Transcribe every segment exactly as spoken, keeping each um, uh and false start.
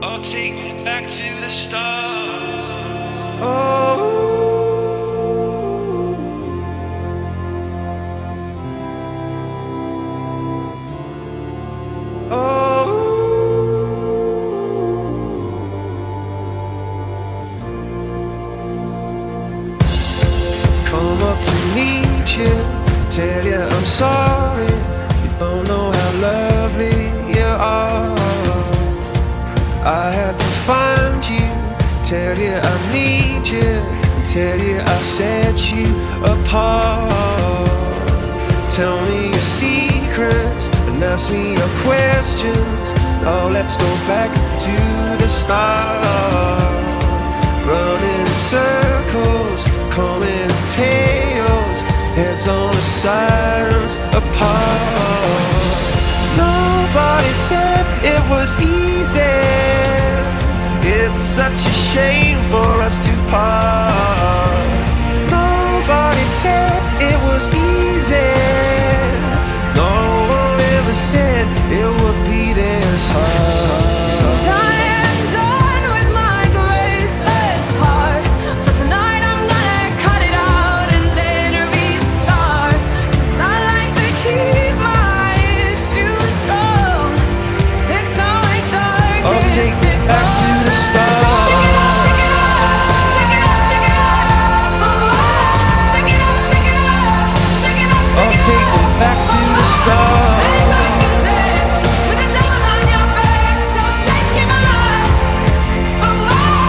Oh, take me back to the start. Oh, oh, come up to meet you, tell you I'm sorry. You don't know how lovely you are. I had to find you, tell you I need you, tell you I set you apart. Tell me your secrets and ask me your questions. Oh, let's go back to the start. Running in circles, coming in tails, heads on the sides apart. Nobody said it was easy. It's such a shame for us to part. Nobody said it was easy. No one ever said it would be this hard. I am done with my graceless heart. So tonight I'm gonna cut it out and then restart. 'Cause I like to keep my issues low. It's always dark. Oh, take me back to the start. Check it out, check it out, check it out, check it out. Oh, check it out, check it out, check it out, Oh, check it out. take me back to the start. It's time to dance with the devil on your back, so shake him out. Oh,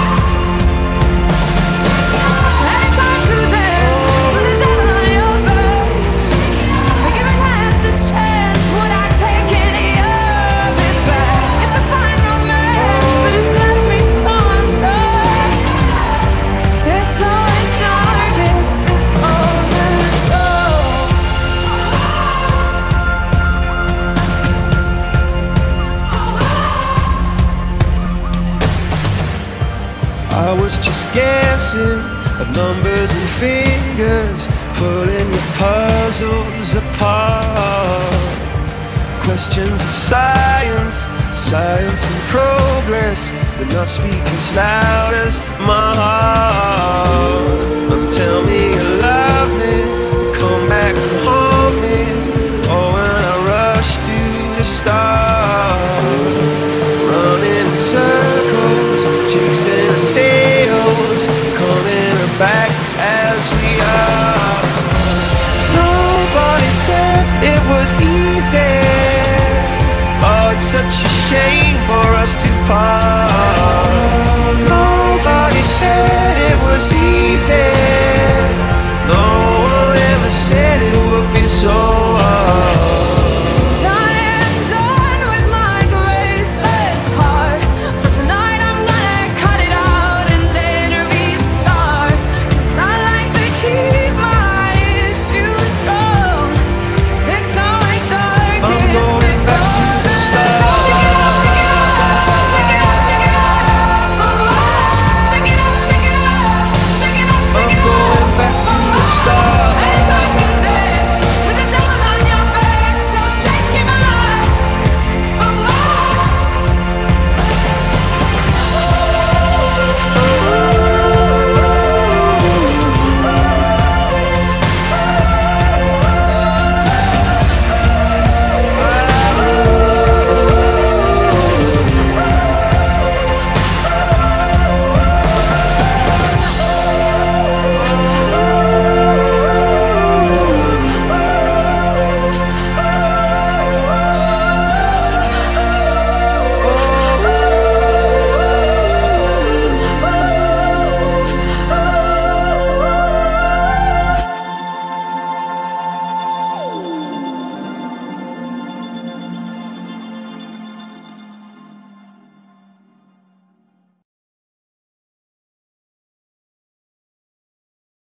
it's time to dance with the devil on your back. Given half the chance, would I take any of it back? It's a fine romance, but it's left me stoned. It's always darkest before the dawn. I was just guessing at numbers and fingers, pulling the puzzles apart. Questions of science, science and progress, did not speak as loud as my heart. And tell me you love me, come back and haunt me. Oh, when I rush to the start, running in circles, chasing our tails, coming back as we are. Nobody said it was easy. Oh, it's such a shame for us to part.